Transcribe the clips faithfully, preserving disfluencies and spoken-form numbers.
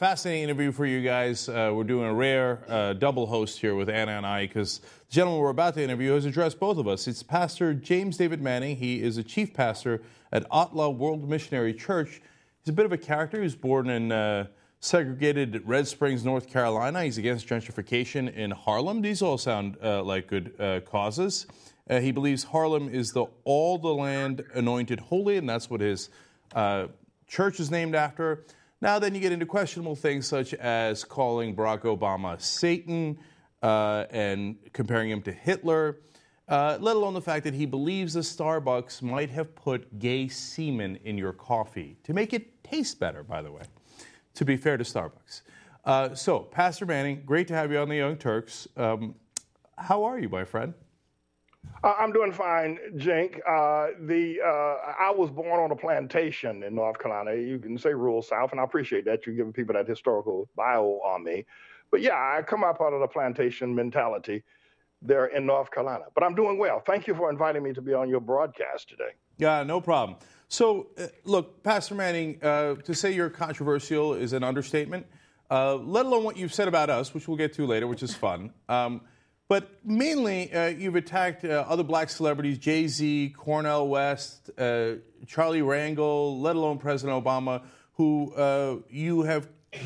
fascinating interview for you guys. Uh, we're doing a rare uh, double host here with Anna and I because the gentleman we're about to interview has addressed both of us. It's Pastor James David Manning. He is a chief pastor at Ottawa World Missionary Church. He's a bit of a character. He was born in uh, segregated Red Springs, North Carolina. He's against gentrification in Harlem. These all sound uh, like good uh, causes. Uh, he believes Harlem is the all the land anointed holy, and that's what his uh, church is named after. Now then you get into questionable things such as calling Barack Obama Satan uh, and comparing him to Hitler, uh, let alone the fact that he believes the Starbucks might have put gay semen in your coffee to make it taste better, by the way, to be fair to Starbucks. Uh, so, Pastor Manning, great to have you on the Young Turks. Um, how are you, my friend? Uh, I'm doing fine, Jink. Uh, the uh, I was born on a plantation in North Carolina. You can say rural South, and I appreciate that. You're giving people that historical bio on me. But yeah, I come up out of the plantation mentality there in North Carolina. But I'm doing well. Thank you for inviting me to be on your broadcast today. Yeah, no problem. So, uh, look, Pastor Manning, uh, to say you're controversial is an understatement, uh, let alone what you've said about us, which we'll get to later, which is fun. Um, But mainly, uh, you've attacked uh, other black celebrities, Jay-Z, Cornel West, uh, Charlie Rangel, let alone President Obama, who uh, you have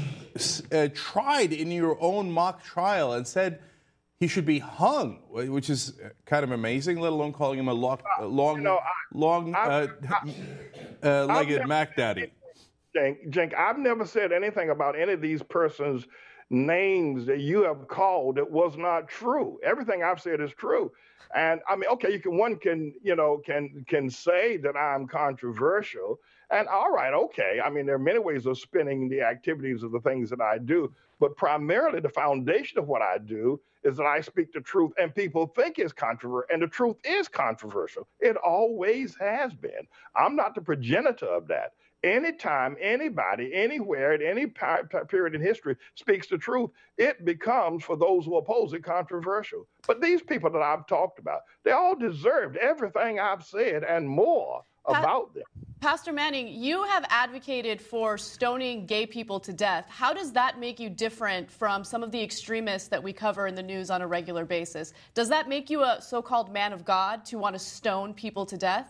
uh, tried in your own mock trial and said he should be hung, which is kind of amazing, let alone calling him a long, uh, long, you know, I, long uh, I, uh, legged Mac Daddy. Jink, Jink, I've never said anything about any of these persons' names that you have called that was not true. Everything I've said is true. And I mean, okay, you can one can, you know, can can say that I'm controversial. And all right, okay. I mean, there are many ways of spinning the activities of the things that I do, but primarily the foundation of what I do is that I speak the truth and people think it's controversial, and the truth is controversial. It always has been. I'm not the progenitor of that. Anytime anybody, anywhere, at any period in history speaks the truth, it becomes, for those who oppose it, controversial. But these people that I've talked about, they all deserved everything I've said and more pa- about them. Pastor Manning, you have advocated for stoning gay people to death. How does that make you different from some of the extremists that we cover in the news on a regular basis? Does that make you a so-called man of God to want to stone people to death?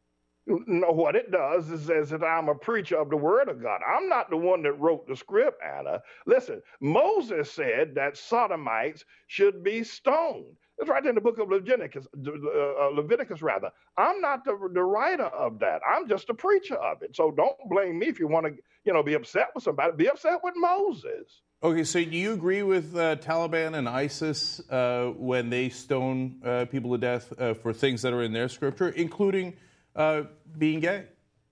No, what it does is says that I'm a preacher of the word of God. I'm not the one that wrote the script, Anna. Listen, Moses said that sodomites should be stoned. It's right in the book of Leviticus, uh, Leviticus rather. I'm not the, the writer of that. I'm just a preacher of it. So don't blame me if you want to, you know, be upset with somebody. Be upset with Moses. Okay, so do you agree with uh, Taliban and ISIS uh, when they stone uh, people to death uh, for things that are in their scripture, including Uh, being gay?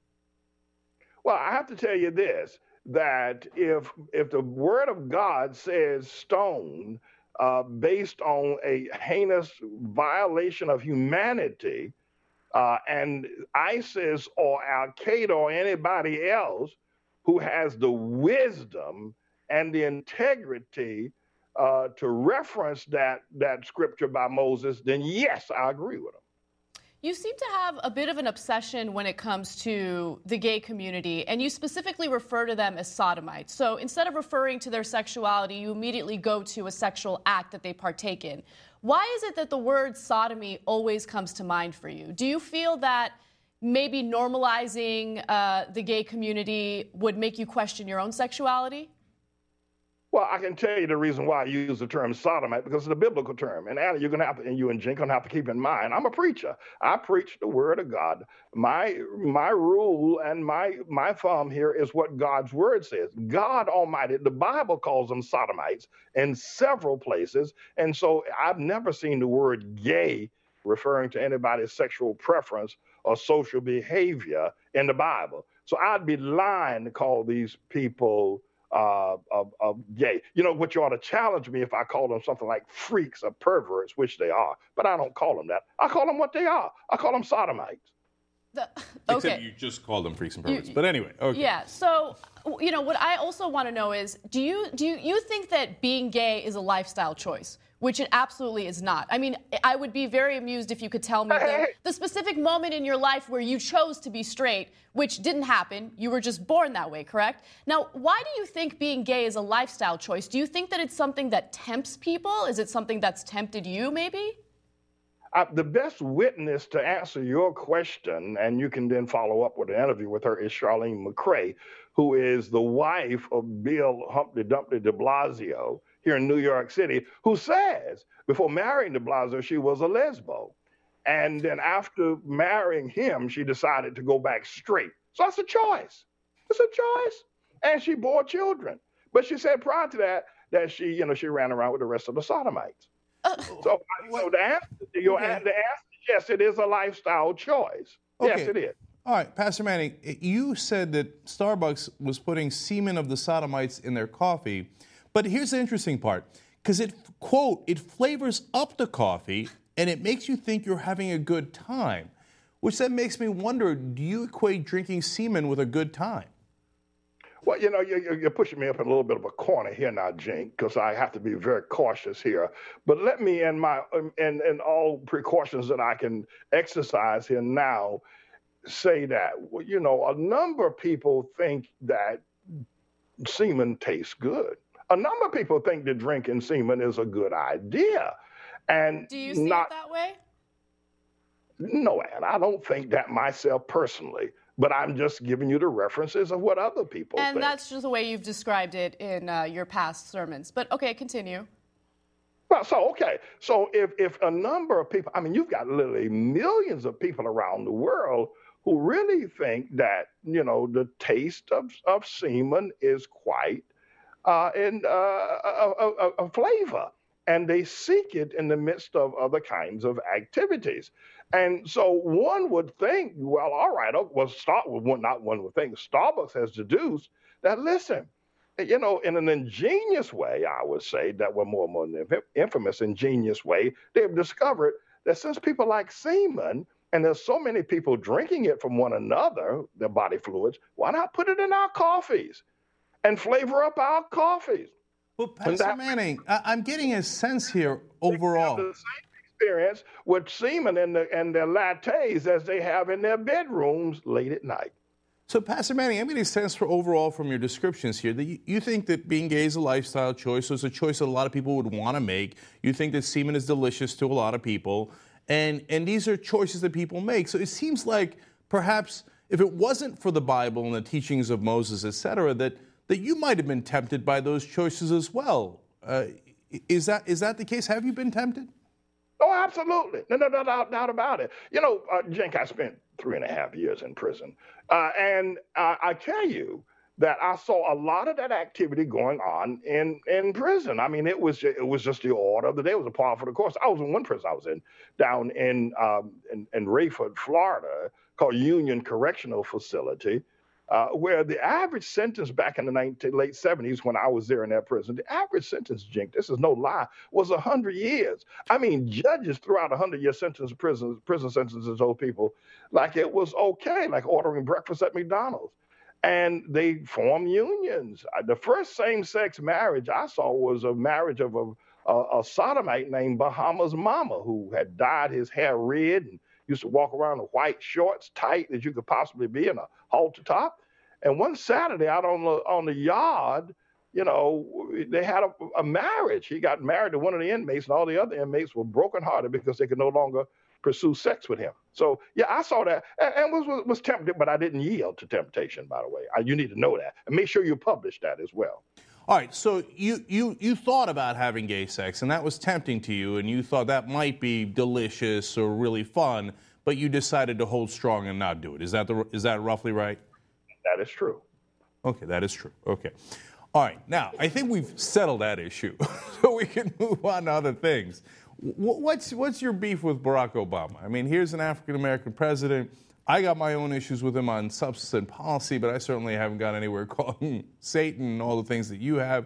Well, I have to tell you this, that if if the word of God says stone uh, based on a heinous violation of humanity, uh, and ISIS or Al-Qaeda or anybody else who has the wisdom and the integrity uh, to reference that, that scripture by Moses, then yes, I agree with them. You seem to have a bit of an obsession when it comes to the gay community, and you specifically refer to them as sodomites. So instead of referring to their sexuality, you immediately go to a sexual act that they partake in. Why is it that the word sodomy always comes to mind for you? Do you feel that maybe normalizing uh, the gay community would make you question your own sexuality? Well, I can tell you the reason why I use the term sodomite, because it's a biblical term. And Anna, you're gonna have to, and you and Jink gonna have to keep in mind, I'm a preacher. I preach the word of God. My my rule and my my thumb here is what God's word says. God Almighty, the Bible calls them sodomites in several places. And so I've never seen the word gay referring to anybody's sexual preference or social behavior in the Bible. So I'd be lying to call these people Uh, of, of gay. You know, what you ought to challenge me if I call them something like freaks or perverts, which they are. But I don't call them that. I call them what they are. I call them sodomites. The, okay. Except you just called them freaks and perverts. You, but anyway, okay. Yeah, so you know, what I also want to know is, do you do you, you think that being gay is a lifestyle choice? Which it absolutely is not. I mean, I would be very amused if you could tell me the, the specific moment in your life where you chose to be straight, which didn't happen. You were just born that way, correct? Now, why do you think being gay is a lifestyle choice? Do you think that it's something that tempts people? Is it something that's tempted you, maybe? Uh, the best witness to answer your question, and you can then follow up with an interview with her, is Charlene McRae, who is the wife of Bill Humpty Dumpty de Blasio here in New York City, who says before marrying de Blasio, she was a lesbo. And then after marrying him, she decided to go back straight. So that's a choice. It's a choice. And she bore children. But she said prior to that, that she, you know, she ran around with the rest of the sodomites. Uh, so, so the answer, your, okay. the answer, yes, it is a lifestyle choice. Okay. Yes, it is. All right, Pastor Manning, you said that Starbucks was putting semen of the sodomites in their coffee. But here's the interesting part, because it, quote, it flavors up the coffee and it makes you think you're having a good time, which then makes me wonder, do you equate drinking semen with a good time? Well, you know, you're, you're pushing me up in a little bit of a corner here now, Jink, because I have to be very cautious here. But let me, in my, in, in all precautions that I can exercise here now, say that, well, you know, a number of people think that semen tastes good. A number of people think that drinking semen is a good idea. And do you see not, it that way? No, Ann, I don't think that myself personally, but I'm just giving you the references of what other people and think. And that's just the way you've described it in uh, your past sermons. But okay, continue. Well, so, okay. So if, if a number of people, I mean, you've got literally millions of people around the world who really think that, you know, the taste of, of semen is quite Uh, and uh, a, a, a flavor, and they seek it in the midst of other kinds of activities. And so one would think, well, all right, well, Star, well, not one would think, Starbucks has deduced that, listen, you know, in an ingenious way, I would say that we're more and more infamous, ingenious way, they've discovered that since people like semen, and there's so many people drinking it from one another, their body fluids, why not put it in our coffees and flavor up our coffees? Well, Pastor that, Manning, I, I'm getting a sense here overall. The same experience with semen and the, and their lattes as they have in their bedrooms late at night. So, Pastor Manning, I'm getting a sense for overall from your descriptions here that you, you think that being gay is a lifestyle choice, so it's a choice that a lot of people would want to make. You think that semen is delicious to a lot of people, and and these are choices that people make. So it seems like perhaps if it wasn't for the Bible and the teachings of Moses, et cetera, that that you might have been tempted by those choices as well. Uh, is that is that the case? Have you been tempted? Oh, absolutely. No, no, no, no doubt about it. You know, uh, Jink, I spent three and a half years in prison. Uh, and uh, I tell you that I saw a lot of that activity going on in, in prison. I mean, it was just, it was just the order of the day. It was a part of the course. I was in one prison I was in down in, um, in, in Rayford, Florida, called Union Correctional Facility. Uh, where the average sentence back in the nineteen, late seventies, when I was there in that prison, the average sentence, Jink, this is no lie, was one hundred years. I mean, judges throughout a hundred-year sentence, prison, prison sentences told people like it was okay, like ordering breakfast at McDonald's. And they formed unions. The first same-sex marriage I saw was a marriage of a, a, a sodomite named Bahamas Mama, who had dyed his hair red and used to walk around in white shorts, tight as you could possibly be, in a halter top. And one Saturday out on the on the yard, you know, they had a, a marriage. He got married to one of the inmates, and all the other inmates were brokenhearted because they could no longer pursue sex with him. So, yeah, I saw that and, and was, was was tempted, but I didn't yield to temptation, by the way. I, you need to know that. And make sure you publish that as well. All right, so you, you, you thought about having gay sex, and that was tempting to you, and you thought that might be delicious or really fun, but you decided to hold strong and not do it. Is that the is that roughly right? That is true. Okay, that is true. Okay. All right, now, I think we've settled that issue, so we can move on to other things. What's, what's your beef with Barack Obama? I mean, here's an African-American president. I got my own issues with him on substance and policy, but I certainly haven't got anywhere calling him Satan and all the things that you have.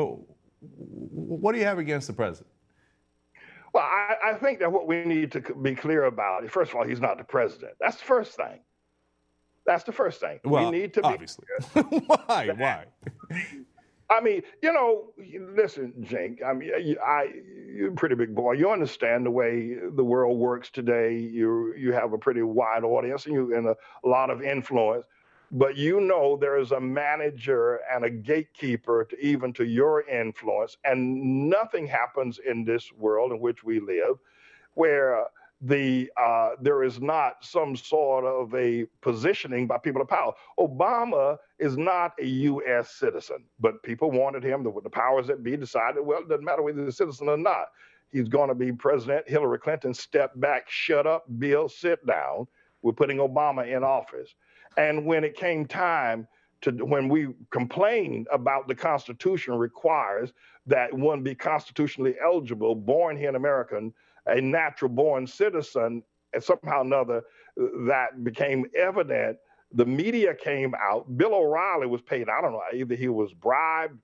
What do you have against the president? Well, I, I think that what we need to be clear about, first of all, he's not the president. That's the first thing. That's the first thing. Well, we need to obviously. Be Why? Why? I mean, you know, listen, Jake, I mean, I, I, you're a pretty big boy. You understand the way the world works today. You you have a pretty wide audience and, you, and a, a lot of influence. But you know there is a manager and a gatekeeper to even to your influence. And nothing happens in this world in which we live where the uh, there is not some sort of a positioning by people of power. Obama is not a U S citizen, but people wanted him. The, the powers that be decided, well, it doesn't matter whether he's a citizen or not. He's going to be president. Hillary Clinton stepped back, shut up, Bill, sit down. We're putting Obama in office. And when it came time to, when we complained about the Constitution requires that one be constitutionally eligible, born here in America, a natural born citizen, and somehow or another that became evident. The media came out. Bill O'Reilly was paid, I don't know, either he was bribed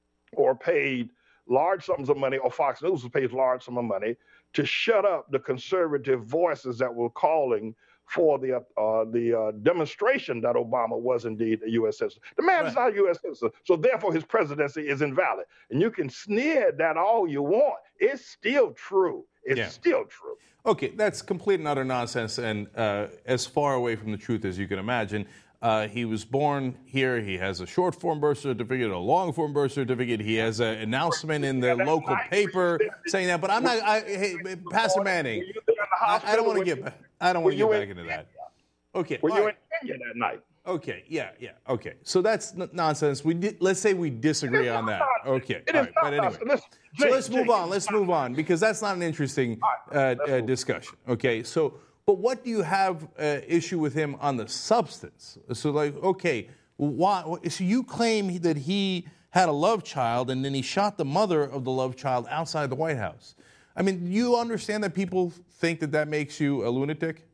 or paid large sums of money, or Fox News was paid large sum of money to shut up the conservative voices that were calling for the uh, the uh, demonstration that Obama was indeed a U S citizen. The man right. is not a U S citizen, so therefore his presidency is invalid. And you can sneer at that all you want. It's still true. It's yeah. still true. Okay, that's complete and utter nonsense and uh, as far away from the truth as you can imagine. Uh, he was born here. He has a short form birth certificate, a long form birth certificate. He has an announcement in the local paper saying that. But I'm not, I, hey, Pastor Manning, I, I don't want to get, I don't want to get back into that. Okay. Were you in Kenya that night? Okay. Yeah. Yeah. Okay. So that's n- nonsense. We di- let's say we disagree on that. Okay. It All is right. But anyway, Listen, so Jake, let's move Jake, on. Let's move on because that's not an interesting uh, uh, discussion. Okay. So. But what do you have uh, issue with him on the substance? So, like, okay, why? So you claim that he had a love child and then he shot the mother of the love child outside the White House. I mean, you understand that people think that that makes you a lunatic?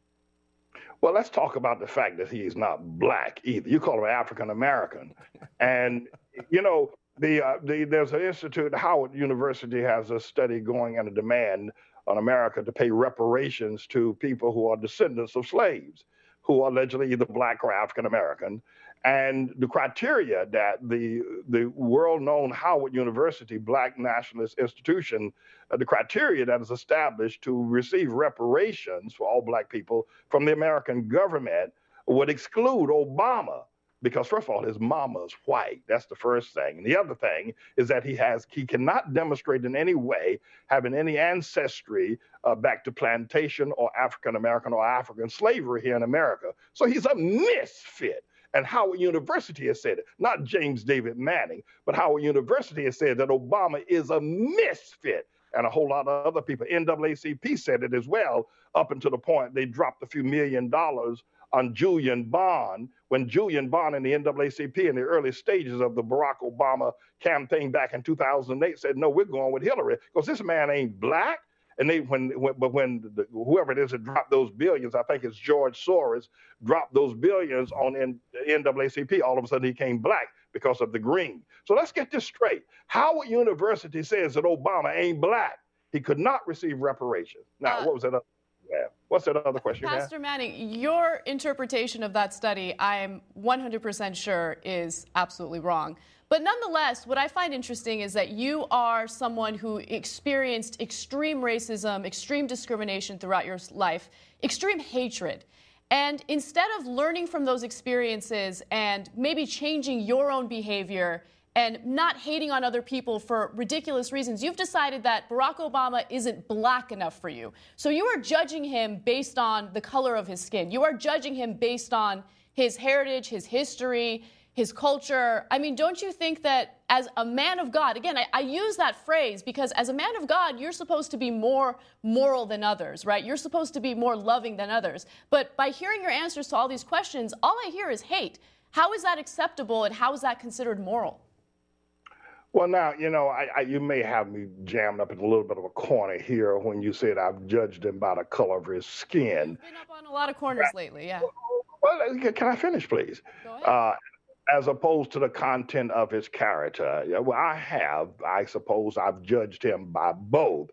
Well, let's talk about the fact that he is not black either. You call him African American, and you know the, uh, the there's an institute. Howard University has a study going and a demand on America to pay reparations to people who are descendants of slaves, who are allegedly either black or African American. And the criteria that the the world-known Howard University Black Nationalist Institution, uh, the criteria that is established to receive reparations for all black people from the American government would exclude Obama. Because first of all, his mama's white. That's the first thing. And the other thing is that he has he cannot demonstrate in any way having any ancestry uh, back to plantation or African American or African slavery here in America. So he's a misfit. And Howard University has said it, not James David Manning, but Howard University has said that Obama is a misfit. And a whole lot of other people, N double A C P said it as well, up until the point they dropped a few million dollars on Julian Bond, when Julian Bond and the N double A C P in the early stages of the Barack Obama campaign back in two thousand eight said, no, we're going with Hillary because this man ain't black. And they, when, when but when the, whoever it is that dropped those billions, I think it's George Soros, dropped those billions on N, N double A C P, all of a sudden he came black because of the green. So let's get this straight. Howard University says that Obama ain't black. He could not receive reparations. Now, uh, what was that other? Yeah. What's that other question? Pastor Manning, your interpretation of that study, I'm one hundred percent sure is absolutely wrong. But nonetheless, what I find interesting is that you are someone who experienced extreme racism, extreme discrimination throughout your life, extreme hatred. And instead of learning from those experiences and maybe changing your own behavior and not hating on other people for ridiculous reasons, you've decided that Barack Obama isn't black enough for you. So you are judging him based on the color of his skin. You are judging him based on his heritage, his history, his culture. I mean, don't you think that as a man of God, again, I, I use that phrase because as a man of God, you're supposed to be more moral than others, right? You're supposed to be more loving than others. But by hearing your answers to all these questions, all I hear is hate. How is that acceptable and how is that considered moral? Well, now, you know, I, I, you may have me jammed up in a little bit of a corner here when you said I've judged him by the color of his skin. You've been up on a lot of corners lately, yeah. Well, can I finish, please? Go ahead. Uh, as opposed to the content of his character. Yeah, well, I have, I suppose I've judged him by both.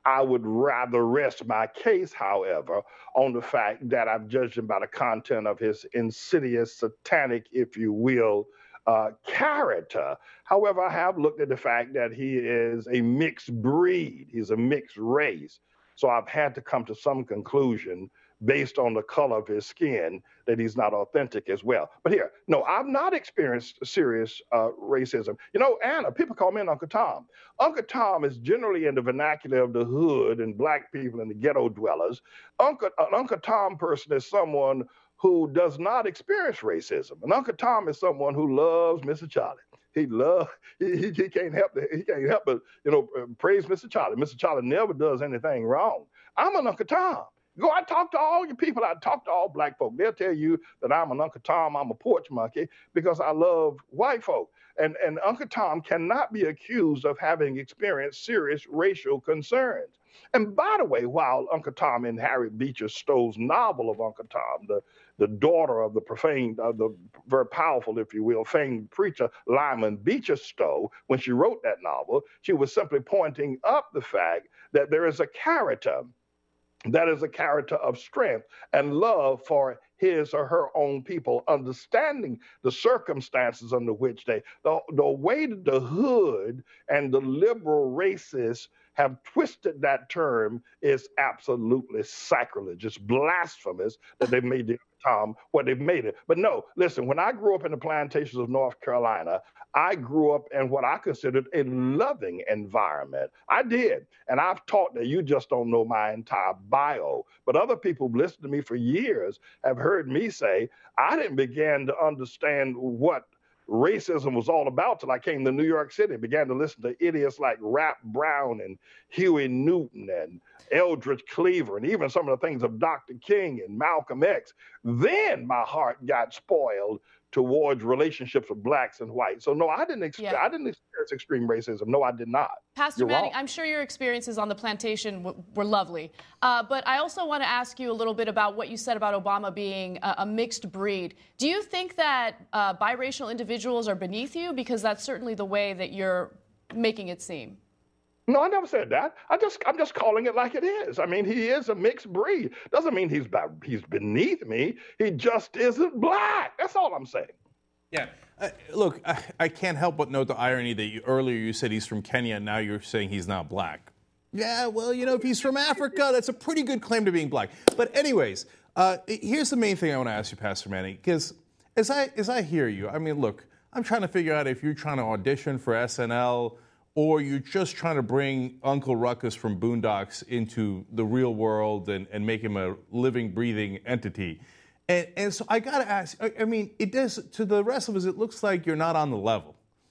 I would rather rest my case, however, on the fact that I've judged him by the content of his insidious, satanic, if you will, uh, character. However, I have looked at the fact that he is a mixed breed. He's a mixed race. So I've had to come to some conclusion based on the color of his skin that he's not authentic as well. But here, no, I've not experienced serious uh, racism. You know, Anna, people call me Uncle Tom. Uncle Tom is generally in the vernacular of the hood and black people and the ghetto dwellers. Uncle, an Uncle Tom person is someone who does not experience racism. And Uncle Tom is someone who loves Mister Charlie. He love he, he, he can't help it. He can't help but, you know, praise Mister Charlie. Mister Charlie never does anything wrong. I'm an Uncle Tom. Go, I talk to all your people. I talk to all black folk. They'll tell you that I'm an Uncle Tom. I'm a porch monkey because I love white folk. And, and Uncle Tom cannot be accused of having experienced serious racial concerns. And by the way, while Uncle Tom in Harriet Beecher Stowe's novel of Uncle Tom, the, the daughter of the profane, uh, the very powerful, if you will, famed preacher Lyman Beecher Stowe, when she wrote that novel, she was simply pointing up the fact that there is a character that is a character of strength and love for his or her own people, understanding the circumstances under which they, the, the way that the hood and the liberal racists have twisted that term is absolutely sacrilege. It's blasphemous that they've made the Tom what they've made it. But no, listen, when I grew up in the plantations of North Carolina, I grew up in what I considered a loving environment. I did. And I've taught that you just don't know my entire bio. But other people who've listened to me for years have heard me say, I didn't begin to understand what racism was all about till I came to New York City and began to listen to idiots like Rap Brown and Huey Newton and Eldridge Cleaver and even some of the things of Doctor King and Malcolm X. Then my heart got spoiled towards relationships with blacks and whites. So no, I didn't ex- yeah. I didn't experience extreme racism. No, I did not. Pastor You're Manning, wrong. I'm sure your experiences on the plantation w- were lovely. Uh, but I also want to ask you a little bit about what you said about Obama being a, a mixed breed. Do you think that uh, biracial individuals are beneath you? Because that's certainly the way that you're making it seem. No, I never said that. I just, I'm just calling it like it is. I mean, he is a mixed breed. Doesn't mean he's he's beneath me. He just isn't black. That's all I'm saying. Yeah. Uh, look, I, I can't help but note the irony that you, earlier you said he's from Kenya, and now you're saying he's not black. Yeah, well, you know, if he's from Africa, that's a pretty good claim to being black. But anyways, uh, here's the main thing I want to ask you, Pastor Manning, because as I as I hear you, I mean, look, I'm trying to figure out if you're trying to audition for S N L or you're just trying to bring Uncle Ruckus from Boondocks into the real world and, and make him a living, breathing entity. And, and so I got to ask, I, I mean, it does, to the rest of us, it looks like you're not on the level.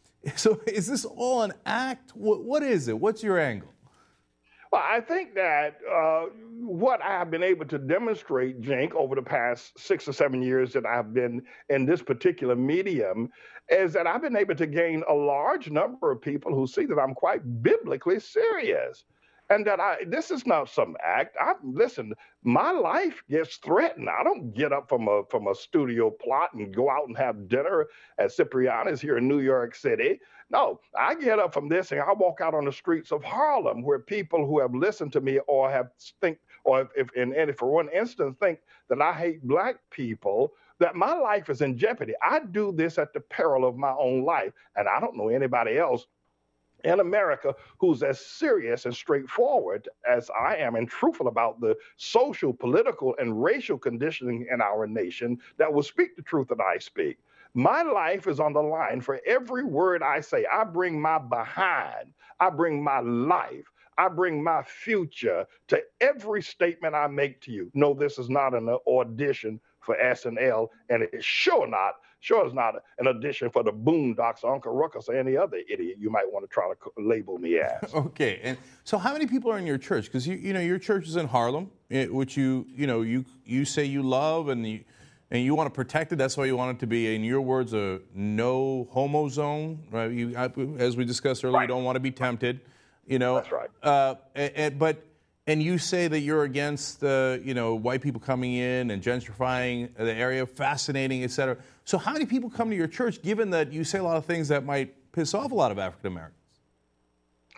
So is this all an act? What, what is it? What's your angle? Well, I think that uh, what I have been able to demonstrate, Jink, over the past six or seven years that I've been in this particular medium is that I've been able to gain a large number of people who see that I'm quite biblically serious. And that I, this is not some act. I listen, my life gets threatened. I don't get up from a from a studio plot and go out and have dinner at Cipriani's here in New York City. No, I get up from this and I walk out on the streets of Harlem where people who have listened to me or have think, or if, if in, and if for one instance think that I hate black people, that my life is in jeopardy. I do this at the peril of my own life. And I don't know anybody else in America who's as serious and straightforward as I am and truthful about the social, political, and racial conditioning in our nation that will speak the truth that I speak. My life is on the line for every word I say. I bring my behind. I bring my life. I bring my future to every statement I make to you. No, this is not an audition for S N L, and it's sure not Sure, it's not an audition for the Boondocks or Uncle Ruckus or any other idiot you might want to try to label me as. Okay, and so how many people are in your church? Because you, you know, your church is in Harlem, which you, you know, you you say you love and you and you want to protect it. That's why you want it to be, in your words, a no homo zone, right? You, as we discussed earlier, right. You don't want to be tempted, you know. That's right. Uh, and, and, but. And you say that you're against, uh, you know, white people coming in and gentrifying the area, fascinating, et cetera. So how many people come to your church, given that you say a lot of things that might piss off a lot of African Americans? Well,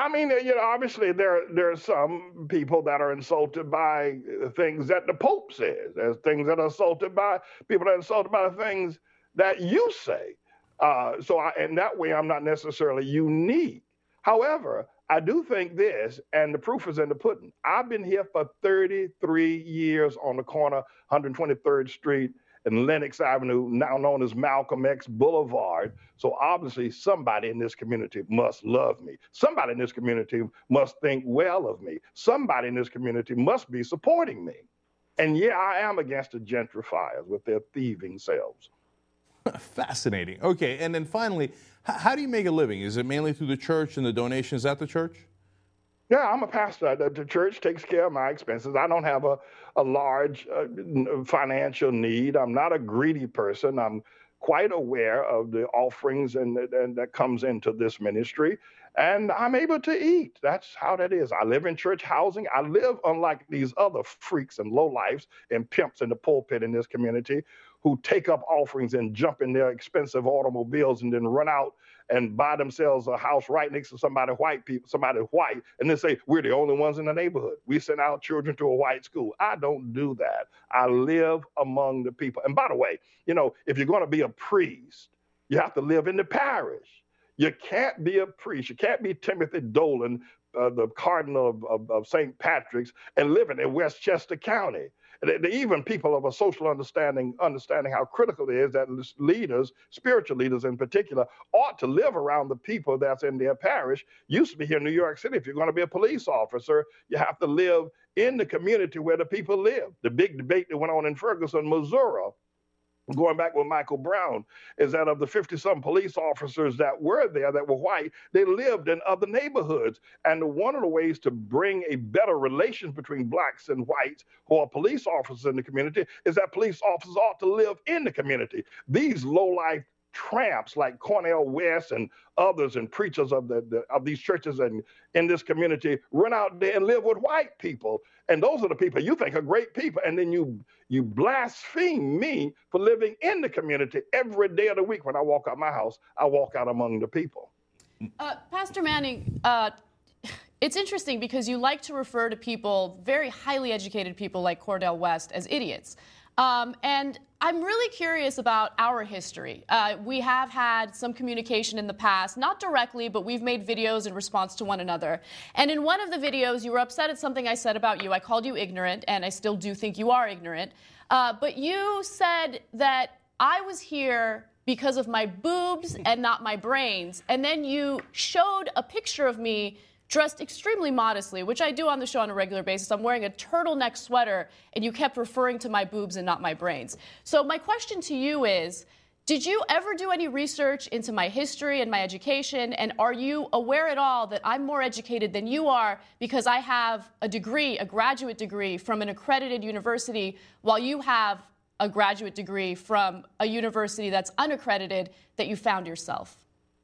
I mean, you know, obviously there there are some people that are insulted by things that the Pope says. There's things that are insulted by people that are insulted by the things that you say. Uh, so, I, in that way, I'm not necessarily unique. However, I do think this, and the proof is in the pudding. I've been here for thirty-three years on the corner, one hundred twenty-third Street and Lenox Avenue, now known as Malcolm X Boulevard. So obviously somebody in this community must love me. Somebody in this community must think well of me. Somebody in this community must be supporting me. And yeah, I am against the gentrifiers with their thieving selves. Fascinating. Okay, and then finally, h- how do you make a living? Is it mainly through the church and the donations at the church? Yeah, I'm a pastor. The, the church takes care of my expenses. I don't have a, a large uh, financial need. I'm not a greedy person. I'm quite aware of the offerings and, and that comes into this ministry, and I'm able to eat. That's how that is. I live in church housing. I live unlike these other freaks and lowlifes and pimps in the pulpit in this community who take up offerings and jump in their expensive automobiles and then run out and buy themselves a house right next to somebody white people, somebody white, and then say, we're the only ones in the neighborhood. We send our children to a white school. I don't do that. I live among the people. And by the way, you know, if you're going to be a priest, you have to live in the parish. You can't be a priest. You can't be Timothy Dolan, uh, the cardinal of, of, of Saint Patrick's, and living in Westchester County. Even people of a social understanding, understanding how critical it is that leaders, spiritual leaders in particular, ought to live around the people that's in their parish. Used to be here in New York City, if you're going to be a police officer, you have to live in the community where the people live. The big debate that went on in Ferguson, Missouri, going back with Michael Brown, is that of the fifty-some police officers that were there that were white, they lived in other neighborhoods. And one of the ways to bring a better relation between blacks and whites who are police officers in the community is that police officers ought to live in the community. These low-life tramps like Cornel West and others and preachers of the, the of these churches and in this community run out there and live with white people. And those are the people you think are great people. And then you you blaspheme me for living in the community every day of the week. When I walk out my house, I walk out among the people. Uh, Pastor Manning, uh, it's interesting because you like to refer to people, very highly educated people like Cornel West, as idiots. Um, and I'm really curious about our history. Uh, we have had some communication in the past, not directly, but we've made videos in response to one another. And in one of the videos, you were upset at something I said about you. I called you ignorant, and I still do think you are ignorant. Uh, but you said that I was here because of my boobs and not my brains. And then you showed a picture of me dressed extremely modestly, which I do on the show on a regular basis. I'm wearing a turtleneck sweater, and you kept referring to my boobs and not my brains. So my question to you is, did you ever do any research into my history and my education, and are you aware at all that I'm more educated than you are because I have a degree, a graduate degree from an accredited university, while you have a graduate degree from a university that's unaccredited that you found yourself?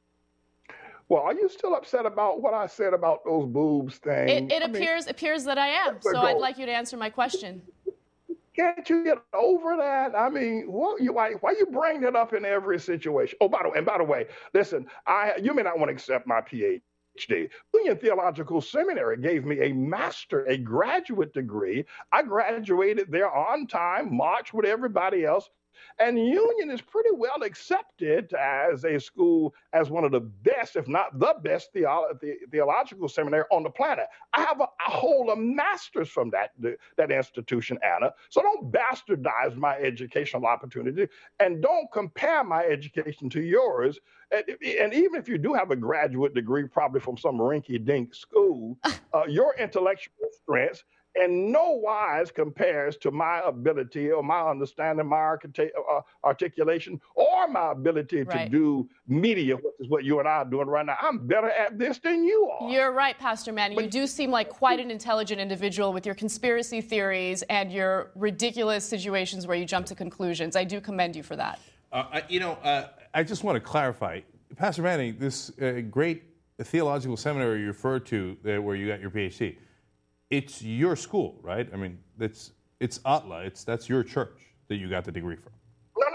Well, are you still upset about what I said about those boobs thing? It, it appears mean, appears that I am. So I'd like you to answer my question. Can't you get over that? I mean, what you why why you bring that up in every situation? Oh, by the way, and by the way, listen, I you may not want to accept my P H D. Union Theological Seminary gave me a master, a graduate degree. I graduated there on time, marched with everybody else. And Union is pretty well accepted as a school, as one of the best, if not the best, theolo- the, theological seminary on the planet. I have a, I hold a master's from that, the, that institution, Anna. So don't bastardize my educational opportunity, and don't compare my education to yours. And, and even if you do have a graduate degree, probably from some rinky-dink school, uh, your intellectual strengths in no wise compares to my ability or my understanding, my archita- uh, articulation, or my ability right. to do media, which is what you and I are doing right now. I'm better at this than you are. You're right, Pastor Manning. But you do seem like quite an intelligent individual with your conspiracy theories and your ridiculous situations where you jump to conclusions. I do commend you for that. Uh, I, you know, uh, I just want to clarify. Pastor Manning, this uh, great theological seminary you referred to uh, where you got your P H D, it's your school, right? I mean, it's it's Atla. It's that's your church that you got the degree from. No, no, no.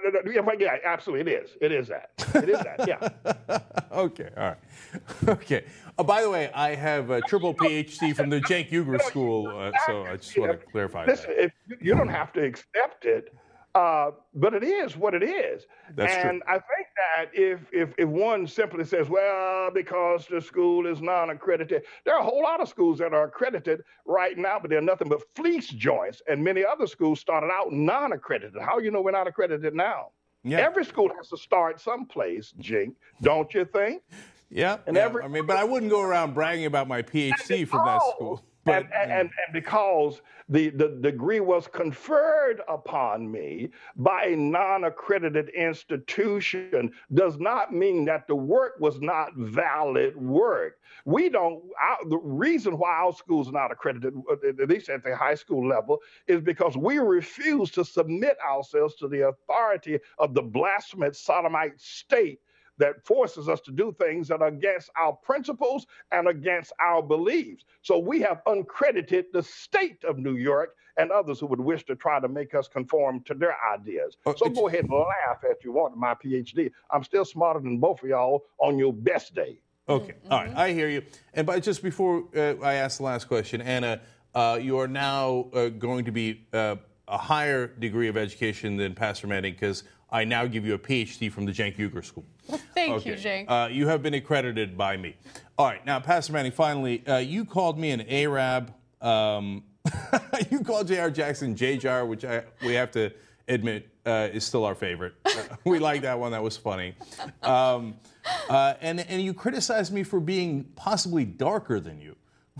yeah, but yeah, absolutely, it is. It is that. It is that. Yeah. Okay. All right. Okay. Uh, by the way, I have a triple P H D from the Cenk Uygur School, uh, so I just want to clarify Listen, that. if you don't have to accept it, uh, but it is what it is. That's and true. I think that if, if if one simply says, well, because the school is non-accredited, there are a whole lot of schools that are accredited right now, but they're nothing but fleece joints. And many other schools started out non-accredited. How do you know we're not accredited now? Yeah. Every school has to start someplace, Jink, don't you think? Yeah. And yeah. every- I mean, but I wouldn't go around bragging about my P H D from that school. But, and, and, and, and because the, the degree was conferred upon me by a non-accredited institution does not mean that the work was not valid work. We don't, our, the reason why our school's not accredited, at least at the high school level, is because we refuse to submit ourselves to the authority of the blasphemous sodomite state that forces us to do things that are against our principles and against our beliefs. So we have uncredited the state of New York and others who would wish to try to make us conform to their ideas. Uh, so go ahead and laugh if you want my P H D. I'm still smarter than both of y'all on your best day. Okay. Mm-hmm. All right. I hear you. And but just before uh, I ask the last question, Anna, uh, you are now uh, going to be uh, a higher degree of education than Pastor Manning because I now give you a P H D from the Cenk Uygur School. Well, thank okay. you, Cenk. Uh, you have been accredited by me. All right. Now, Pastor Manning, finally, uh, you called me an Arab. Um, you called J R. Jackson J J R, which I, we have to admit uh, is still our favorite. Uh, we like that one. That was funny. Um, uh, and, and you criticized me for being possibly darker than you.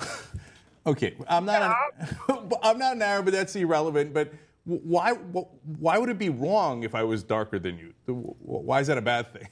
Okay. I'm not, an, I'm not an Arab, but that's irrelevant. But why, why would it be wrong if I was darker than you? Why is that a bad thing?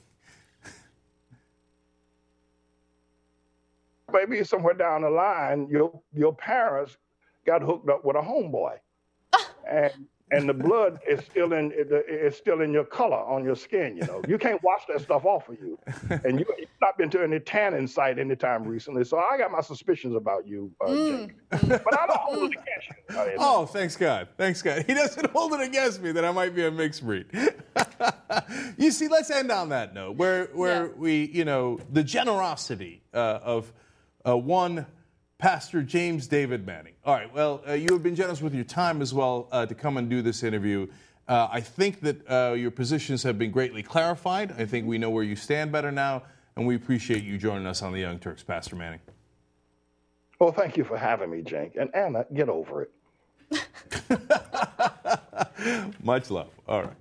Maybe somewhere down the line, your your parents got hooked up with a homeboy, and and the blood is still in is still in your color on your skin. You know, you can't wash that stuff off of you, and you, you've not been to any tanning site anytime recently. So I got my suspicions about you, uh, mm. Jake. But I don't hold it against you. Uh, oh, thanks God, thanks God. He doesn't hold it against me that I might be a mixed breed. You see, let's end on that note, where where yeah. we, you know, the generosity uh, of uh, one Pastor James David Manning. All right, well, uh, you have been generous with your time as well uh, to come and do this interview. Uh, I think that uh, your positions have been greatly clarified. I think we know where you stand better now, and we appreciate you joining us on the Young Turks, Pastor Manning. Well, thank you for having me, Cenk. And Anna, get over it. Much love. All right.